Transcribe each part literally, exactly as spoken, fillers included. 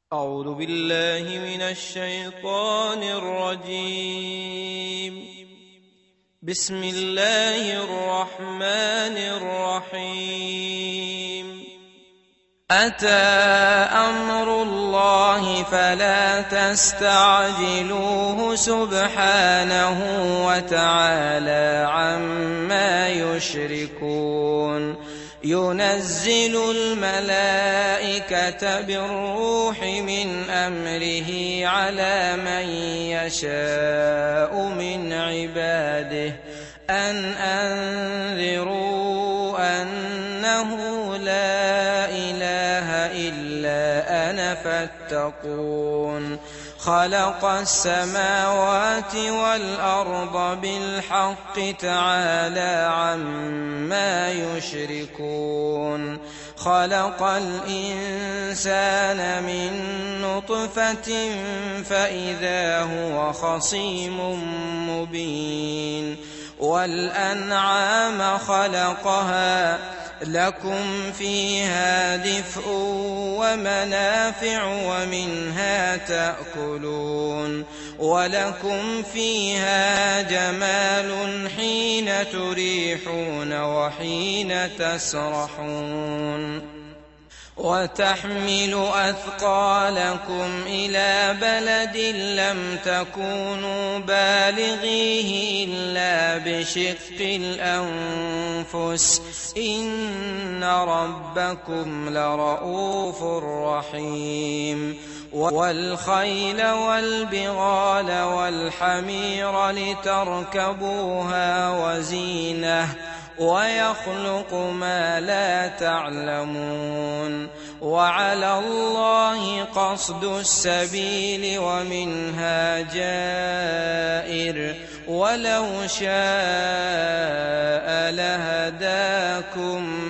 أعوذ بالله من الشيطان الرجيم. بسم الله الرحمن الرحيم. أتى أمر الله فلا تستعجلوه سبحانه وتعالى عما يشركون. ينزل الملائكة بالروح من أمره على من يشاء من عباده أن أنذروا أنه لا إله إلا أنا فاتقون. خلق السماوات والأرض بالحق تعالى عما يشركون. خلق الإنسان من نطفة فإذا هو خصيم مبين. والأنعام خلقها لكم فيها دفء ومنافع ومنها تأكلون. ولكم فيها جمال حين تريحون وحين تسرحون. وتحمل أثقالكم إلى بلد لم تكونوا بالغيه إلا بشق الأنفس إن ربكم لرؤوف رحيم. والخيل والبغال والحمير لتركبوها وزينة ويخلق ما لا تعلمون. وعلى الله قصد السبيل ومنها جائر ولو شاء لهداكم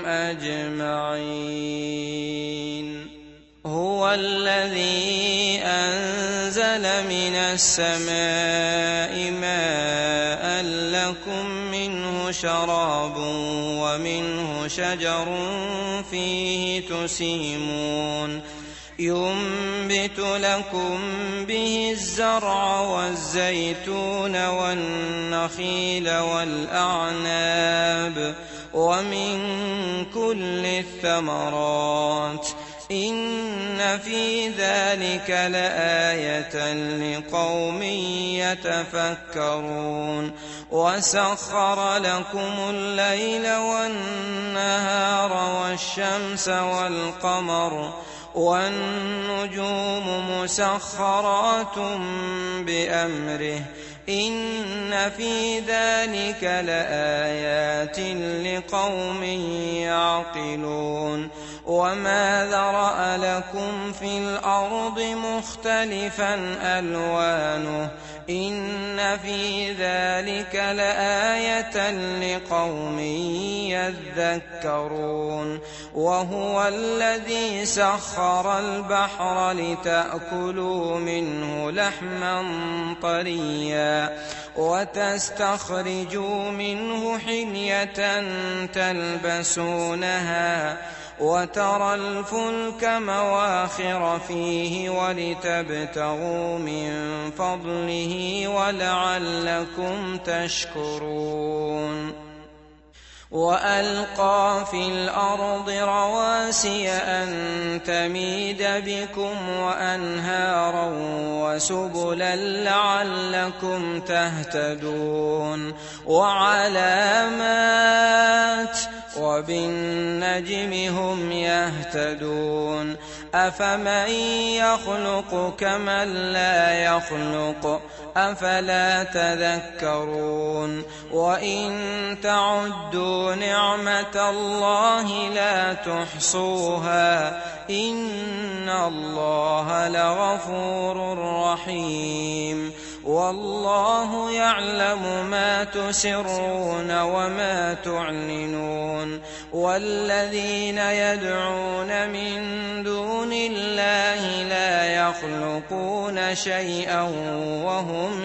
أجمعين. هو الذي أنزل من السماء ماء لكم منه شراب ومنه شجر فيه تسيمون. ينبت لكم به الزرع والزيتون والنخيل والأعناب ومن كل الثمرات إن في ذلك لآية لقوم يتفكرون. وسخر لكم الليل والنهار والشمس والقمر والنجوم مسخرات بأمره إن في ذلك لآيات لقوم يعقلون. وما ذرأ لكم في الأرض مختلفا ألوانه إن في ذلك لآية لقوم يذكرون. وهو الذي سخر البحر لتأكلوا منه لحما طريا وتستخرجوا منه حلية تلبسونها وترى الفلك مواخر فيه ولتبتغوا من فضله ولعلكم تشكرون. وألقى في الأرض رواسي أن تميد بكم وأنهارا وسبلا لعلكم تهتدون. وعلامات وبالنجم هم يهتدون. أفمن يخلق كمن لا يخلق أفلا تذكرون. وإن تعدوا نعمة الله لا تحصوها إن الله لغفور رحيم. والله يعلم ما تسرون وما تعلنون. والذين يدعون من دون الله لا يخلقون شيئا وهم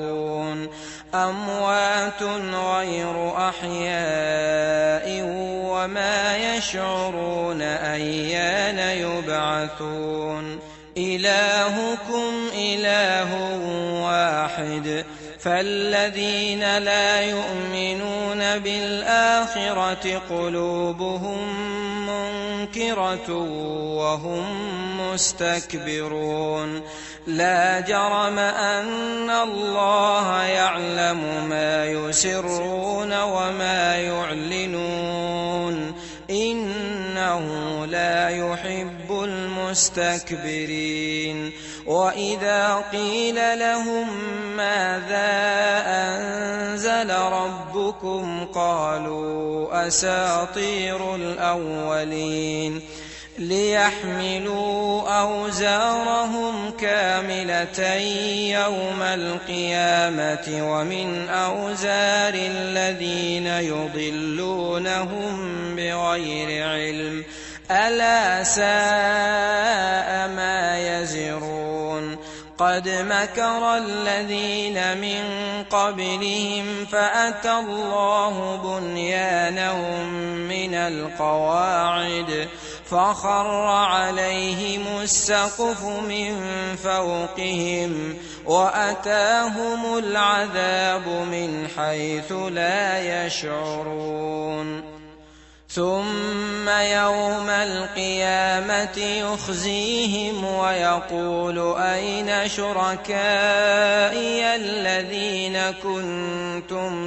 يخلقون. أموات غير أحياء وما يشعرون أيان يبعثون إلهكم إله واحد فالذين لا يؤمنون بالآخرة قلوبهم منكرة وهم مستكبرون لا جرم أن الله يعلم ما يسرون وما يعلنون إنه لا يحب المستكبرين وإذا قيل لهم ماذا أنزل ربكم قالوا أساطير الأولين ليحملوا أوزارهم كاملة يوم القيامة ومن أوزار الذين يضلونهم بغير علم ألا ساء ما يزرون قد مكر الذين من قبلهم فأتى الله بنيانهم من القواعد فخر عليهم السقف من فوقهم وأتاهم العذاب من حيث لا يشعرون ثم يوم القيامة يخزيهم ويقول أين شركائي الذين كنتم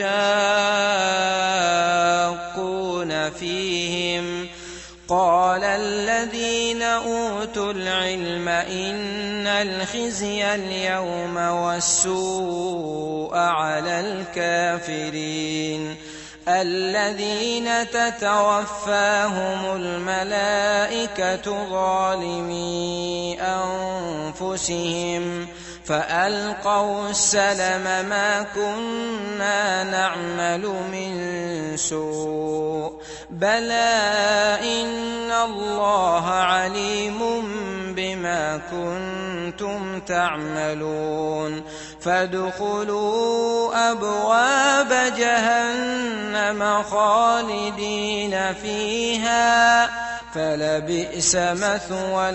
تشاقون فيهم قال الذين أوتوا العلم إن الخزي اليوم والسوء على الكافرين الذين تتوفاهم الملائكة ظالمي أنفسهم فألقوا السلم ما كنا نعمل من سوء بلى إن الله عليم بما كنتم تعملون فادخلوا أبواب جهنم خالدين فيها فلبئس مثوى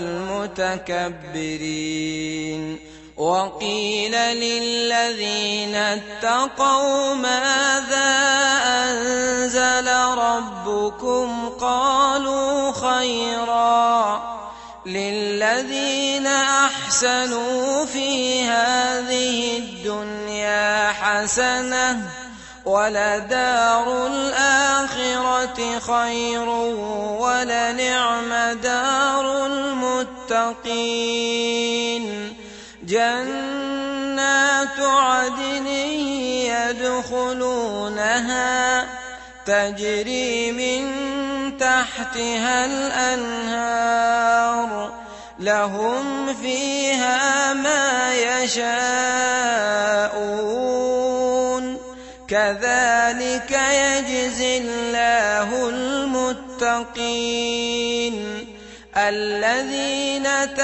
المتكبرين وقيل للذين اتقوا ماذا أنزل ربكم قالوا خيرا للذين أحسنوا في هذه الدنيا حسنة ولدار الآخرة خير ولنعم دار المتقين جنات عدن يدخلونها تجري من تحتها الأنهار لهم فيها ما يشاءون كذلك يجزي الله المتقين الذين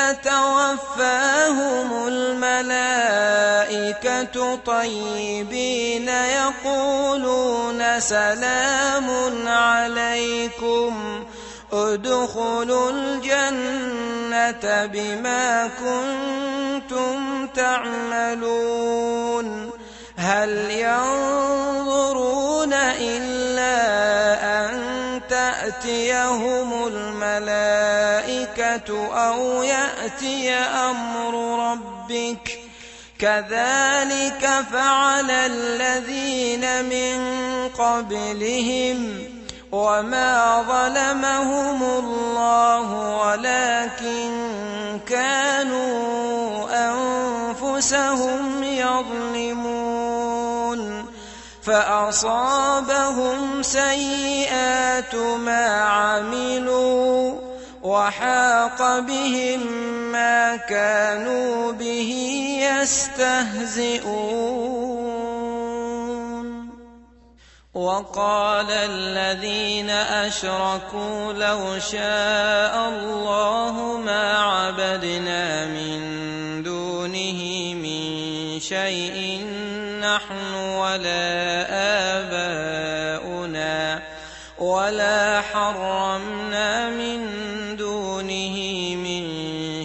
تتوفاهم الملائكة طيبين يقولون سلام عليكم ادخلوا الجنة بما كنتم تعملون هل ينظرون إلا أن تأتيهم الملائكة أو يأتي أمر ربك كذلك فعل الذين من قبلهم وما ظلمهم الله ولكن كانوا أنفسهم يظلمون فأصابهم سيئات ما عملوا وحاق بهم ما كانوا به يستهزئون وقال الذين أشركوا لو شاء الله ما عبدنا من دونه من شيء نحن ولا آباؤنا ولا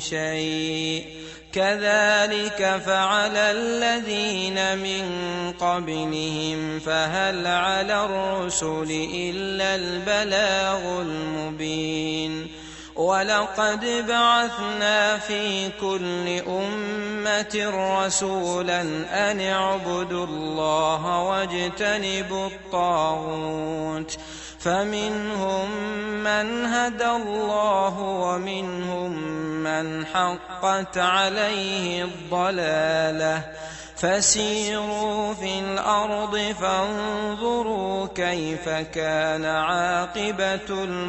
شيء كذلك فعل الذين من قبلهم فهل على الرسل إلا البلاغ المبين ولقد بعثنا في كل أمة رسولا أن اعبدوا الله واجتنبوا الطاغوت فمنهم من هدى الله ومنهم من حقت عليه الضلالة فسيروا في الأرض فانظروا كيف كان عاقبة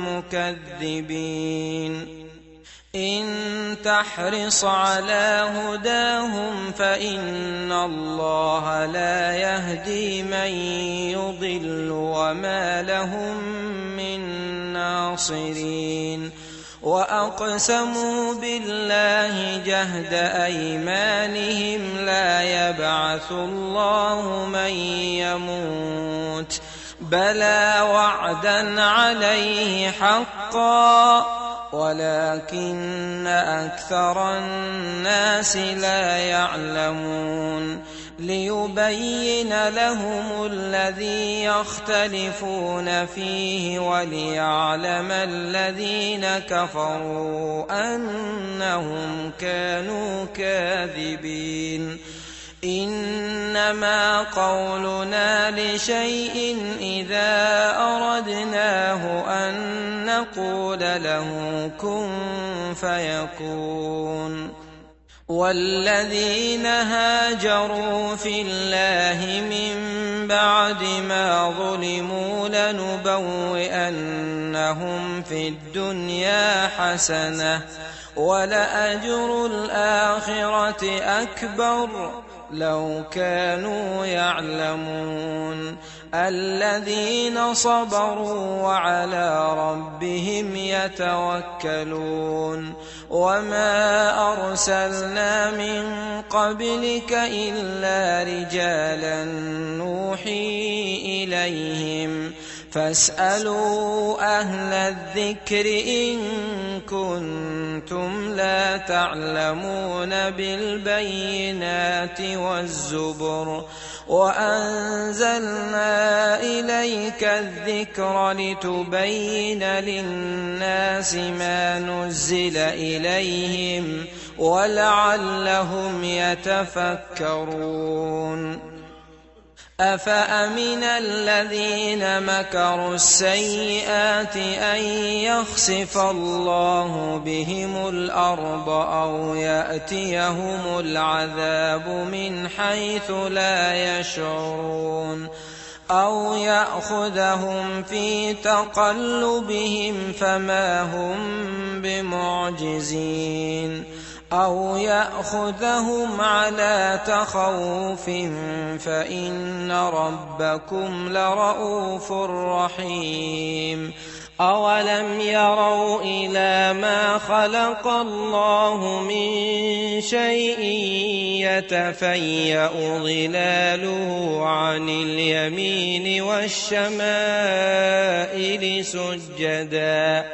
المكذبين إن تحرص على هداهم فإن الله لا يهدي من يضل وما لهم من ناصرين وأقسموا بالله جهد أيمانهم لا يبعث الله من يموت بلى وعدا عليه حقا ولكن أكثر الناس لا يعلمون ليبين لهم الذي يختلفون فيه وليعلم الذين كفروا أنهم كانوا كاذبين إنما قولنا لشيء إذا أردناه أن نقول له كن فيكون والذين هاجروا في الله من بعد ما ظلموا لنبوئنهم في الدنيا حسنة ولأجر الآخرة أكبر لو كانوا يعلمون الذين صبروا وعلى ربهم يتوكلون وما أرسلنا من قبلك إلا رجالا نوحي إليهم فاسألوا أهل الذكر إن كنتم لا تعلمون بالبينات والزبر وأنزلنا إليك الذكر لتبين للناس ما نزل إليهم ولعلهم يتفكرون أفأمن الذين مكروا السيئات أن يخسف الله بهم الأرض أو يأتيهم العذاب من حيث لا يشعرون أو يأخذهم في تقلبهم فما هم بمعجزين أو يأخذهم على تخوف فإن ربكم لرؤوف رحيم أولم يروا إلى ما خلق الله من شيء يتفيأ ظلاله عن اليمين والشمائل سجداً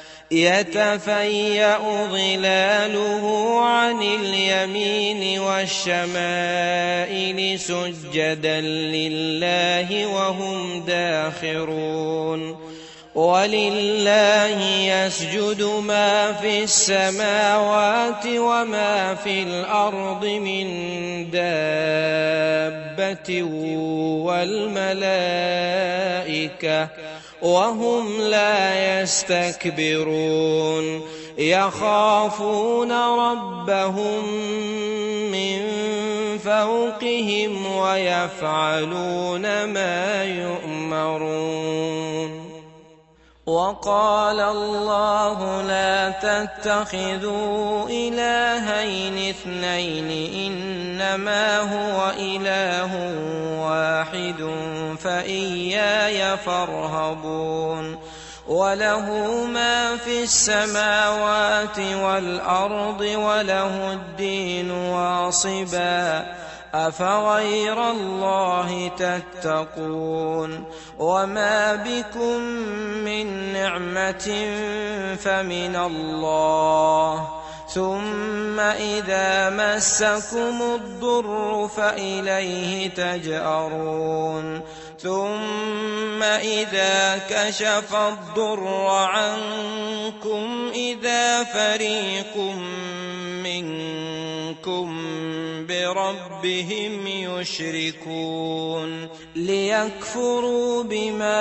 يتفيأ ظلاله عن اليمين والشمائل سجدا لله وهم داخرون ولله يسجد ما في السماوات وما في الأرض من دابة والملائكة وهم لا يستكبرون يخافون ربهم من فوقهم ويفعلون ما يؤمرون وقال الله لا تتخذوا إلهين اثنين إنما هو إله واحد فإياي فارهبون وله ما في السماوات والأرض وله الدين واصبا أفغير الله تتقون وما بكم من نعمة فمن الله ثم إذا مسكم الضر فإليه تجأرون ثم إذا كشف الضر عنكم إذا فريق منكم بربهم يشركون ليكفروا بما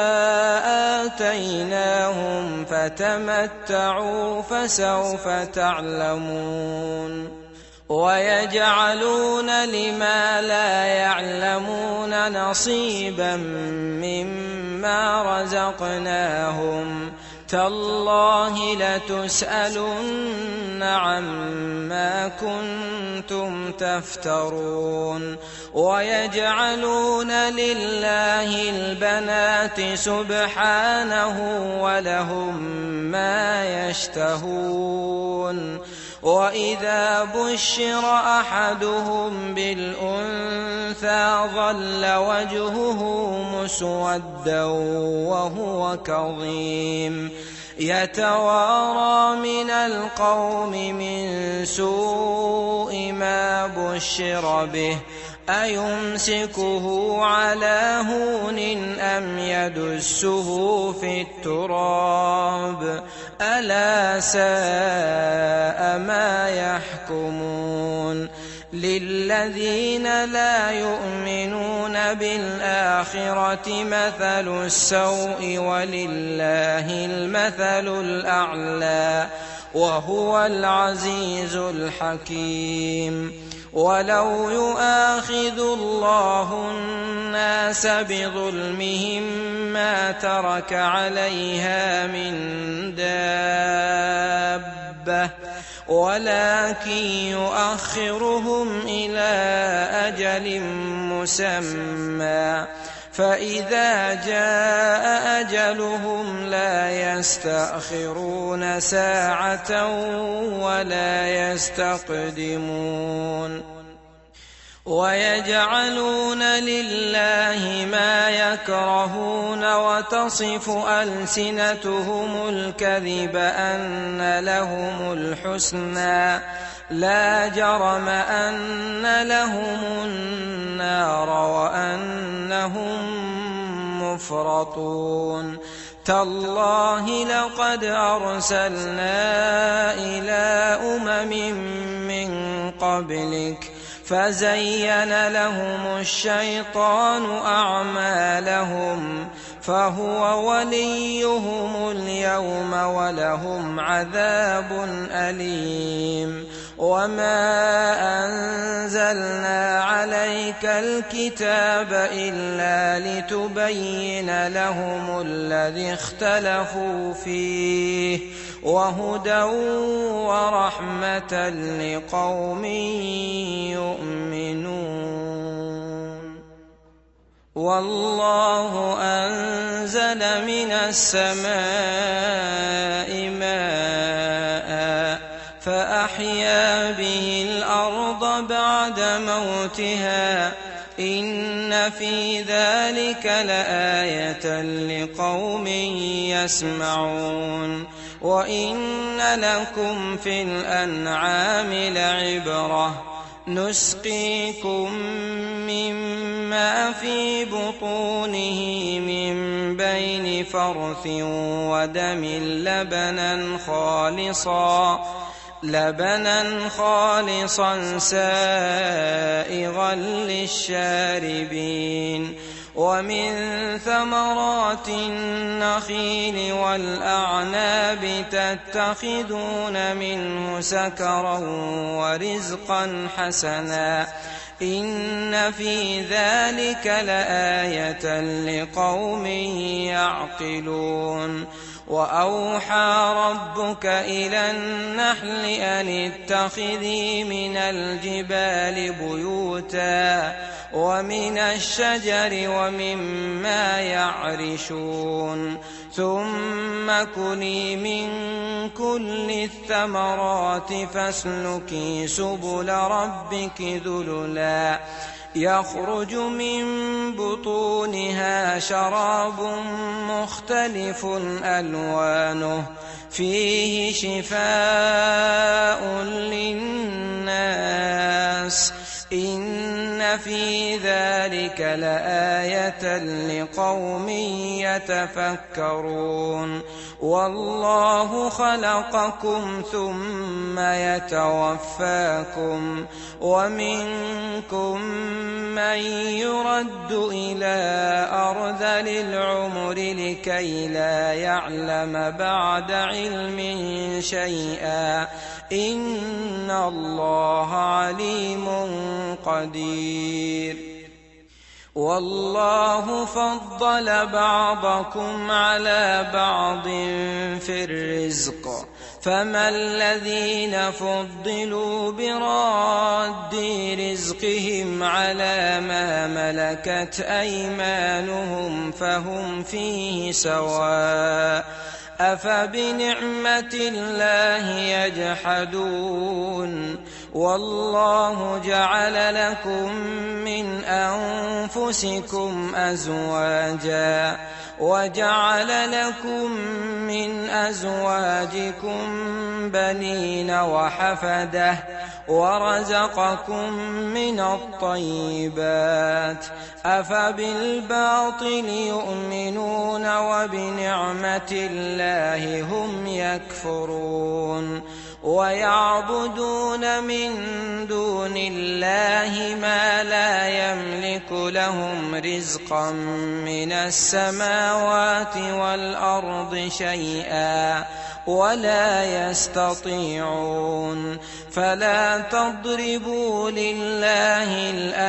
آتيناهم فتمتعوا فسوف تعلمون ويجعلون لما لا يعلمون نصيبا مما رزقناهم تالله لتسألن عما كنتم تفترون ويجعلون لله البنات سبحانه ولهم ما يشتهون وإذا بشر أحدهم بالأنثى ظل وجهه مسودا وهو كظيم يتوارى من القوم من سوء ما بشر به أيمسكه على هون أم يدسه في التراب ألا ساء ما يحكمون للذين لا يؤمنون بالآخرة مثل السوء ولله المثل الأعلى وهو العزيز الحكيم ولو يؤاخذ الله الناس بظلمهم ما ترك عليها من دابة ولكن يؤخرهم إلى أجل مسمى فإذا جاء أجلهم لا يستأخرون ساعة ولا يستقدمون ويجعلون لله ما يكرهون وتصف ألسنتهم الكذب أن لهم الحسنى لا جرم أن لهم النار وأنهم مفرطون تالله لقد أرسلنا إلى أمم من قبلك فزين لهم الشيطان أعمالهم فهو وليهم اليوم ولهم عذاب أليم وما أنزلنا عليك الكتاب إلا لتبين لهم الذي اختلفوا فيه وهدى ورحمة لقوم يؤمنون والله أنزل من السماء ماء فأحيا به الأرض بعد موتها إن في ذلك لآية لقوم يسمعون وإن لكم في الأنعام لعبرة نسقيكم مما في بطونه من بين فرث ودم لبنا خالصا لبنا خالصا سائغا للشاربين ومن ثمرات النخيل والأعناب تتخذون منه سكرا ورزقا حسنا إن في ذلك لآية لقوم يعقلون وأوحى ربك إلى النحل أن اتخذي من الجبال بيوتا ومن الشجر ومما يعرشون ثم كلي من كل الثمرات فاسلكي سبل ربك ذللا يخرج من بطونها شراب مختلف ألوانه فيه شفاء للناس إن في ذلك لآية لقوم يتفكرون والله خلقكم ثم يتوفاكم ومنكم من يرد إلى أرذل العمر لكي لا يعلم بعد علم شيئا إن الله عليم قدير والله فضل بعضكم على بعض في الرزق فما الذين فضلوا براد رزقهم على ما ملكت أيمانهم فهم فيه سواء أفبنعمة الله يجحدون والله جعل لكم من أنفسكم أزواجا وجعل لكم من أزواجكم بنين وحفدة ورزقكم من الطيبات أفبالباطل يؤمنون وبنعمة الله هم يكفرون ويعبدون من دون الله ما لا يملك لهم رزقا من السماوات والأرض شيئا ولا يستطيعون فلا تضربوا لله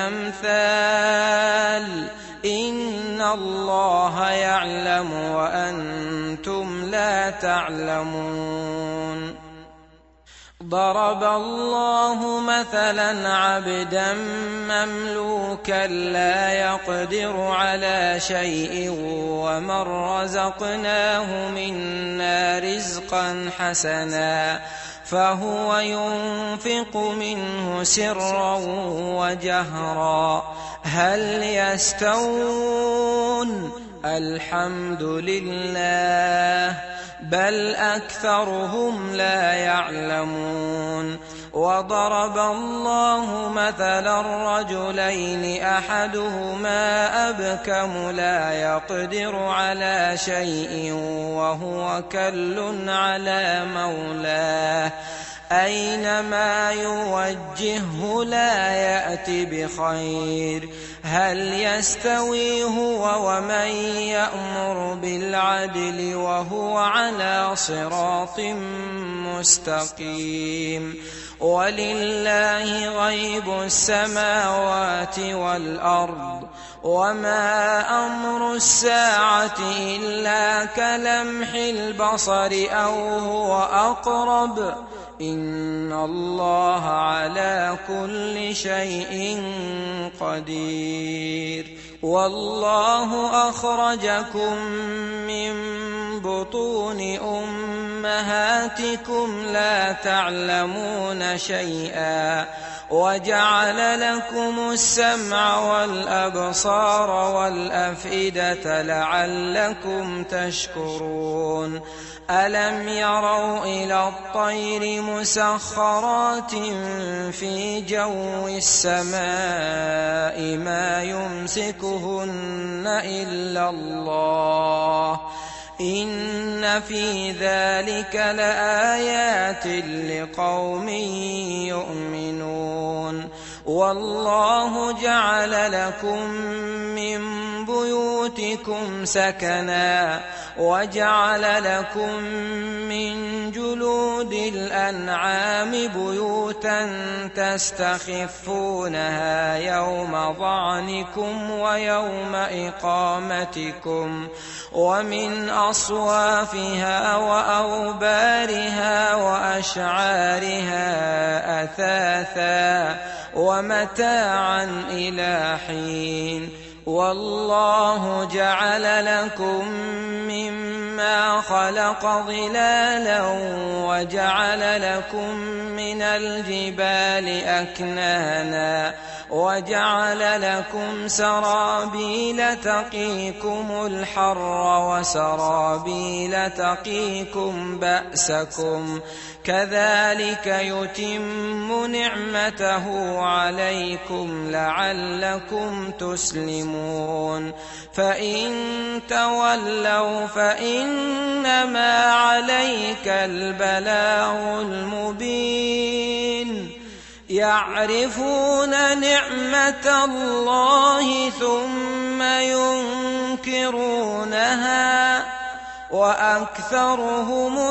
الأمثال إن الله يعلم وأنتم لا تعلمون ضرب الله مثلا عبدا مملوكا لا يقدر على شيء ومن رزقناه منا رزقا حسنا فهو ينفق منه سرا وجهرا هل يستوون الحمد لله بل أكثرهم لا يعلمون وضرب الله مثلا رجلين أحدهما أبكم لا يقدر على شيء وهو كل على مولاه أينما يوجهه لا يأتي بخير هل يستوي هو ومن يأمر بالعدل وهو على صراط مستقيم ولله غيب السماوات والأرض وما أمر الساعة إلا كلمح البصر أو هو أقرب إن الله على كل شيء قدير والله أخرجكم من بطون أمهاتكم لا تعلمون شيئا وجعل لكم السمع والأبصار والأفئدة لعلكم تشكرون ألم يروا إلى الطير مسخرات في جو السماء ما يمسكهن إلا الله إن في ذلك لآيات لقوم يؤمنون والله جعل لكم من بيوتكم سكنا وجعل لكم من جلود الأنعام بيوتا تستخفونها يوم ظعنكم ويوم إقامتكم ومن أصوافها وأوبارها وأشعارها أثاثا ومتاعا إلى حين والله جعل لكم مما مما خلق ظلالا وجعل لكم من الجبال أكنانا وجعل لكم سرابيل تقيكم الحر وسرابيل تقيكم بأسكم كذلك يتم نعمته عليكم لعلكم تسلمون فإن تولوا فإنما عليك البلاغ المبين يعرفون نعمة الله ثم ينكرونها وأكثرهم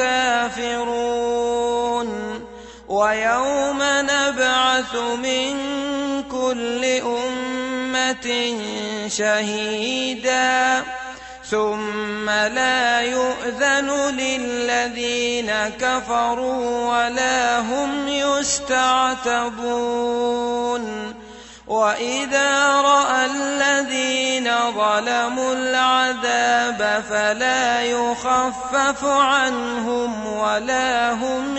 الكافرون ويوم نبعث من كل أمة شهيدا ثم لا يؤذن للذين كفروا ولا هم يستعتبون وإذا رأى الذين ظلموا العذاب فلا يخفف عنهم ولا هم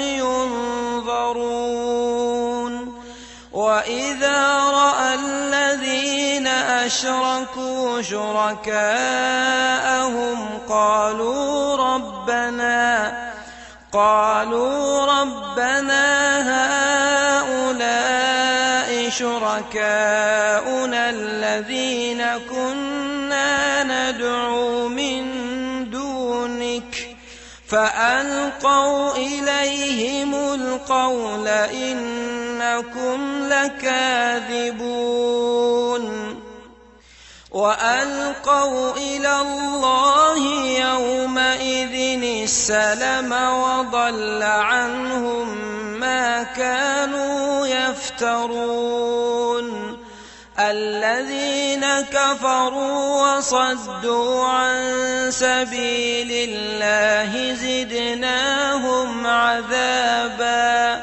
ينظرون وإذا رأى الذين أشركوا شركاءهم قالوا ربنا قالوا ربنا هؤلاء شركاؤنا الذين كنا ندعو من دونك فألقوا إليهم القول إنكم لكاذبون وألقوا إلى الله يومئذ السلم وضل عنهم ما كانوا يفترون الذين كفروا وصدوا عن سبيل الله زدناهم عذابا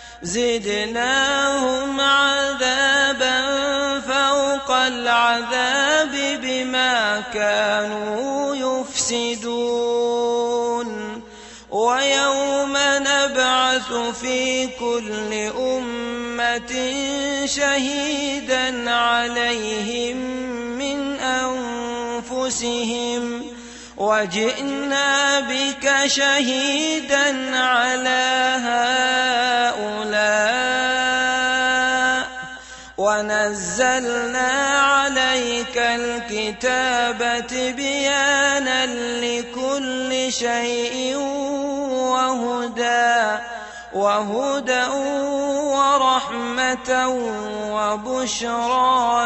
زدناهم عذابا فوق العذاب بما كانوا يفسدون ويوم نبعث في كل أمة شهيدا عليهم من أنفسهم وجئنا بك شهيدا على هؤلاء ونزلنا عليك الكتاب تبيانا لكل شيء وهدى وهدى ورحمة وبشرى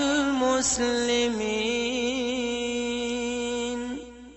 للمسلمين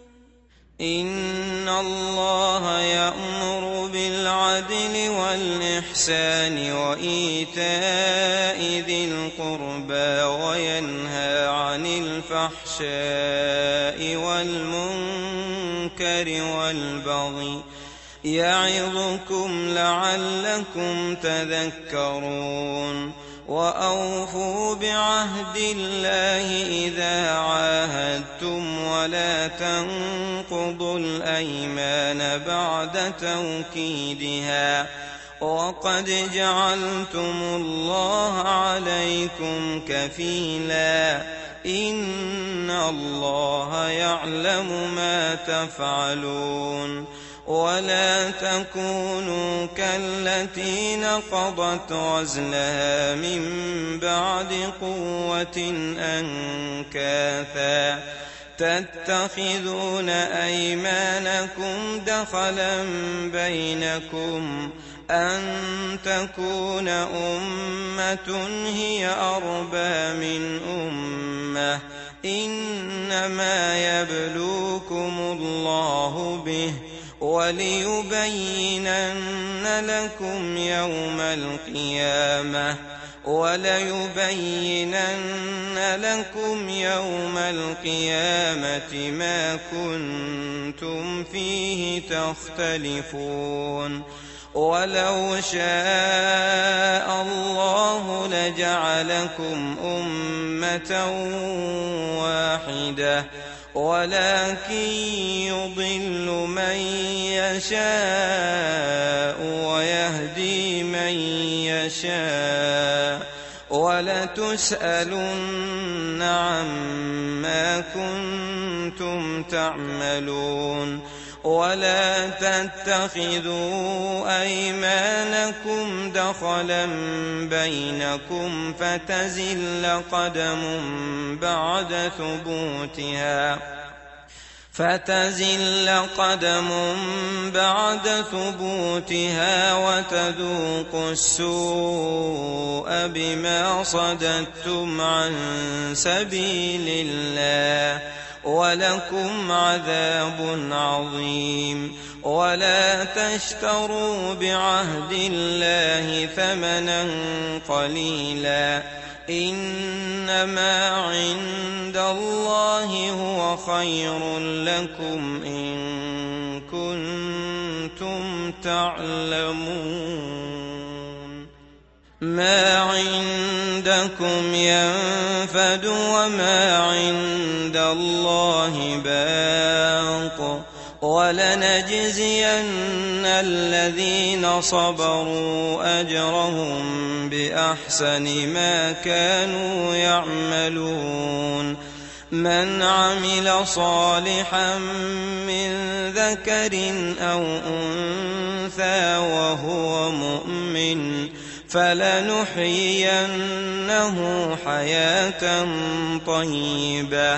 إن الله يأمر بالعدل والإحسان وإيتاء ذي القربى وينهى عن الفحشاء والمنكر والبغي يعظكم لعلكم تذكرون وأوفوا بعهد الله إذا عاهدتم ولا تنقضوا الأيمان بعد توكيدها وقد جعلتم الله عليكم كفيلا إن الله يعلم ما تفعلون ولا تكونوا كالتي نقضت غزلها من بعد قوة أنكاثا تتخذون أيمانكم دخلا بينكم أن تكون أمة هي أربى من أمة إنما يبلوكم الله به وليبينن لكم يوم القيامة وليبينن لكم يوم القيامة ما كنتم فيه تختلفون ولو شاء الله لجعلكم أمة واحدة ولكن يضل من يشاء ويهدي من يشاء ولتسألن عما كنتم تعملون ولا تتخذوا أيمانكم دخلا بينكم فتزل قدم بعد ثبوتها فتزل قدم بعد ثبوتها وتذوقوا السوء بما صددتم عن سبيل الله ولكم عذاب عظيم ولا تشتروا بعهد الله ثمنا قليلا إنما عند الله هو خير لكم إن كنتم تعلمون ما عندكم ينفد وما عند الله باق ولنجزين الذين صبروا أجرهم بأحسن ما كانوا يعملون من عمل صالحا من ذكر أو أنثى وهو مؤمن فلنحيينه حياة طيبة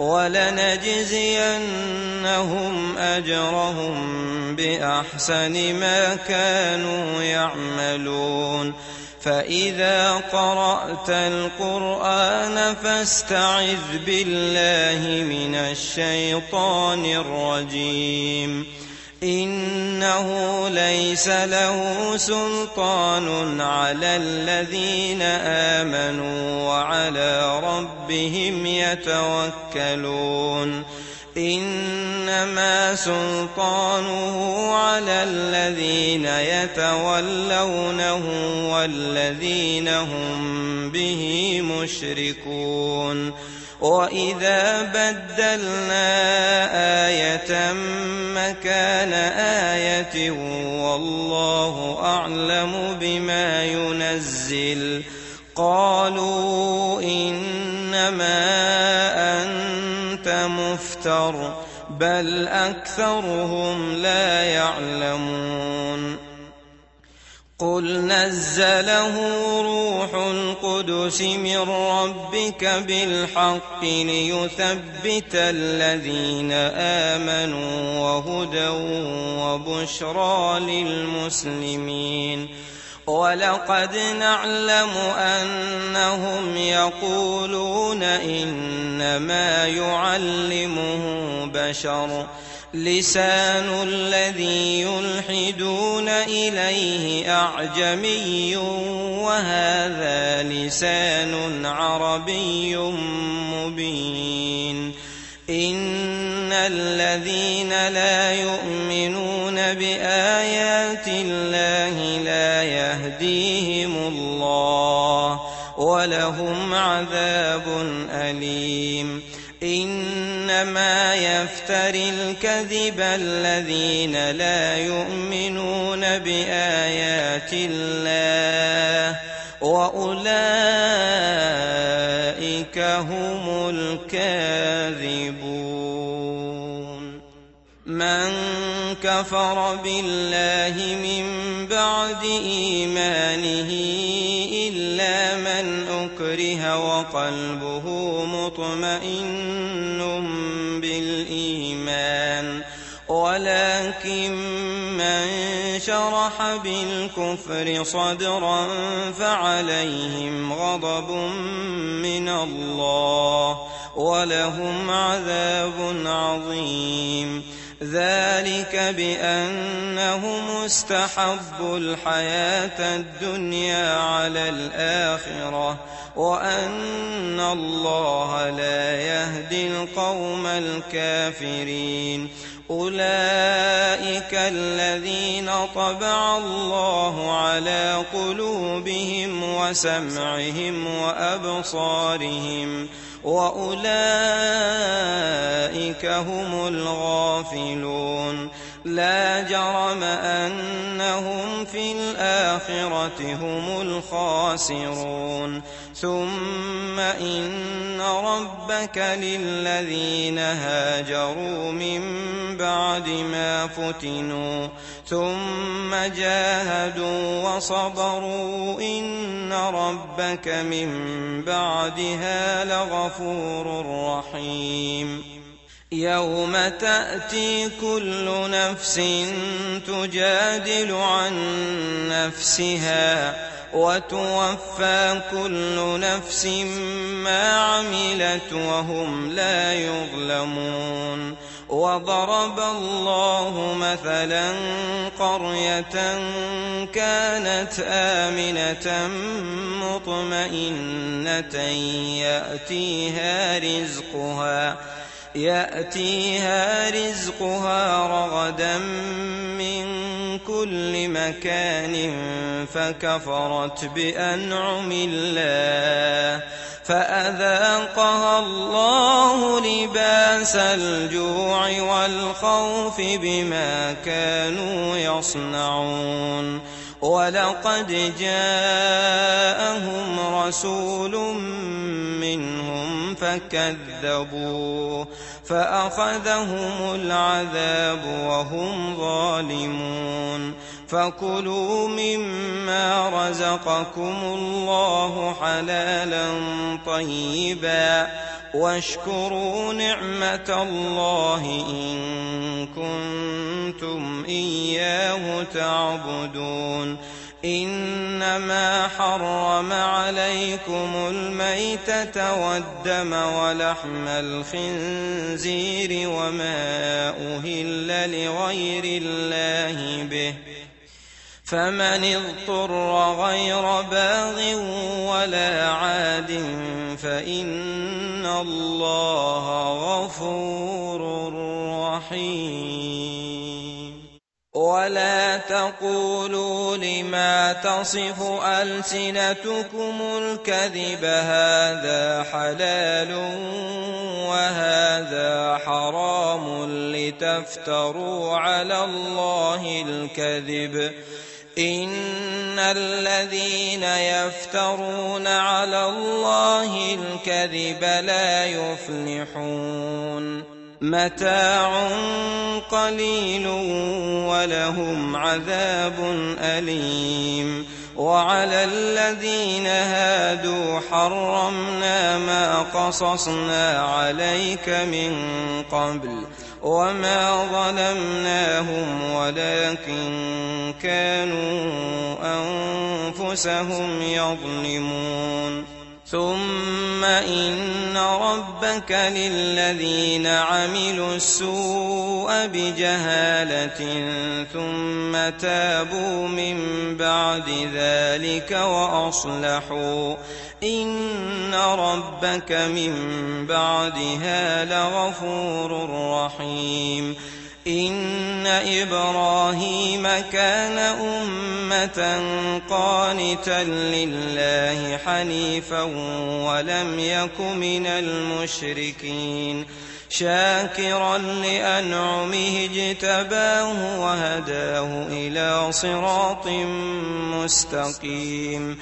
ولنجزينهم أجرهم بأحسن ما كانوا يعملون فإذا قرأت القرآن فاستعذ بالله من الشيطان الرجيم إنه ليس له سلطان على الذين آمنوا وعلى ربهم يتوكلون إنما سلطانه على الذين يتولونه والذين هم به مشركون وإذا بدلنا آية مكان آية والله أعلم بما ينزل قالوا إنما أنت مفتر بل أكثرهم لا يعلمون قل نزله روح القدس من ربك بالحق ليثبت الذين آمنوا وهدى وبشرى للمسلمين ولقد نعلم أنهم يقولون إنما يعلمه بشر لسان الذي يلحدون إليه أعجمي وهذا لسان عربي مبين إن الذين لا يؤمنون بآيات الله لا يهديهم الله ولهم عذاب أليم إنما يفتري الكذب الذين لا يؤمنون بآيات الله وأولئك هم الكاذبون من كفر بالله من بعد إيمانه إلا من أكره وقلبه مطمئن بالإيمان ولكن من شرح بالكفر صدرا فعليهم غضب من الله ولهم عذاب عظيم ذلك بأنهم استحبوا الحياة الدنيا على الآخرة وأن الله لا يهدي القوم الكافرين أولئك الذين طبع الله على قلوبهم وسمعهم وأبصارهم وأولئك هم الغافلون لا جرم أنهم في الآخرة هم الخاسرون ثم إن ربك للذين هاجروا من بعد ما فتنوا ثم جاهدوا وصبروا إن ربك من بعدها لغفور رحيم يوم تأتي كل نفس تجادل عن نفسها وتوفى كل نفس ما عملت وهم لا يظلمون وضرب الله مثلا قرية كانت آمنة مطمئنة يأتيها رزقها يأتيها رزقها رغدا من كل مكان فكفرت بأنعم الله فأذاقها الله لباس الجوع والخوف بما كانوا يصنعون ولقد جاءهم رسول منهم فكذبوه فأخذهم العذاب وهم ظالمون فكلوا مما رزقكم الله حلالا طيبا واشكروا نعمة الله إن كنتم إياه تعبدون إنما حرم عليكم الميتة والدم ولحم الخنزير وما أهل لغير الله به فمن اضطر غير باغ ولا عاد فإن الله غفور رحيم ولا تقولوا لما تصف ألسنتكم الكذب هذا حلال وهذا حرام لتفتروا على الله الكذب إن الذين يفترون على الله الكذب لا يفلحون متاع قليل ولهم عذاب أليم وعلى الذين هادوا حرمنا ما قصصنا عليك من قبل وما ظلمناهم ولكن كانوا أنفسهم يظلمون ثم إن ربك للذين عملوا السوء بجهالة ثم تابوا من بعد ذلك وأصلحوا إن ربك من بعدها لغفور رحيم إن إبراهيم كان أمة قانتا لله حنيفا ولم يك من المشركين شاكرا لأنعمه اجتباه وهداه إلى صراط مستقيم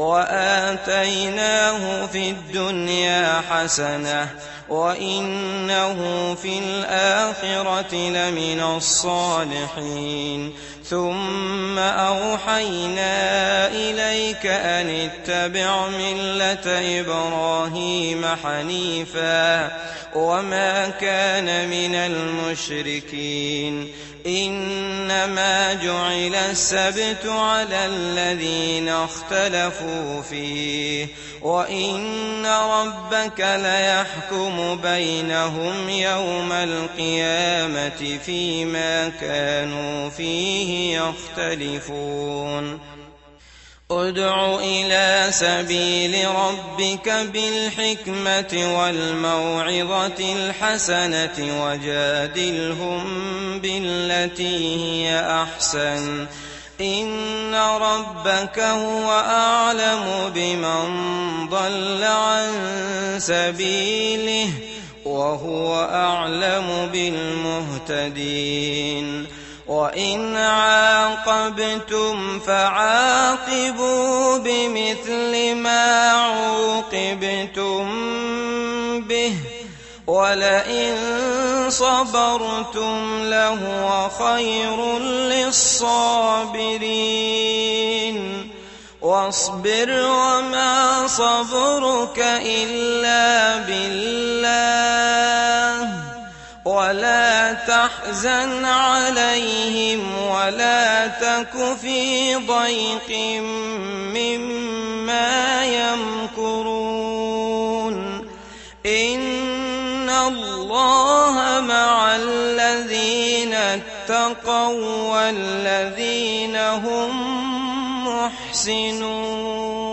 وآتيناه في الدنيا حسنة وإنه في الآخرة لمن الصالحين ثم أوحينا إليك أن اتبع ملة إبراهيم حنيفا وما كان من المشركين إنما جعل السبت على الذين اختلفوا فيه وإن ربك ليحكم بينهم يوم القيامة فيما كانوا فيه يختلفون ادع إلى سبيل ربك بالحكمة والموعظة الحسنة وجادلهم بالتي هي أحسن إن ربك هو أعلم بمن ضل عن سبيله وهو أعلم بالمهتدين وإن عاقبتم فعاقبوا بمثل ما عوقبتم به ولئن صبرتم لهو خير للصابرين واصبر وما صبرك إلا بالله ولا تحزن عليهم ولا تك في ضيق مما يمكرون إن الله مع الذين اتقوا والذين هم محسنون.